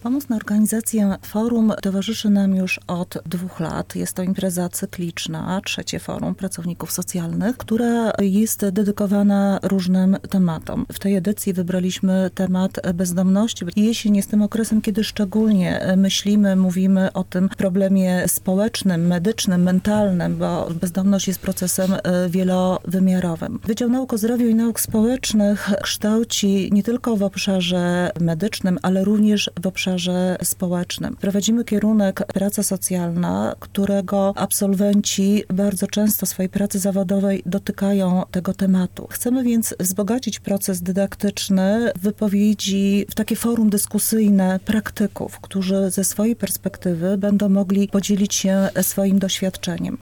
Pomysł na organizację forum towarzyszy nam już od 2 lat. Jest to impreza cykliczna, 3. Forum Pracowników Socjalnych, która jest dedykowana różnym tematom. W tej edycji wybraliśmy temat bezdomności. Jesień jest tym okresem, kiedy szczególnie mówimy o tym problemie społecznym, medycznym, mentalnym, bo bezdomność jest procesem wielowymiarowym. Wydział Nauk o Zdrowiu i Nauk Społecznych kształci nie tylko w obszarze medycznym, ale również w obszarze społecznym. Prowadzimy kierunek praca socjalna, którego absolwenci bardzo często w swojej pracy zawodowej dotykają tego tematu. Chcemy więc wzbogacić proces dydaktyczny w wypowiedzi, w takie forum dyskusyjne praktyków, którzy ze swojej perspektywy będą mogli podzielić się swoim doświadczeniem.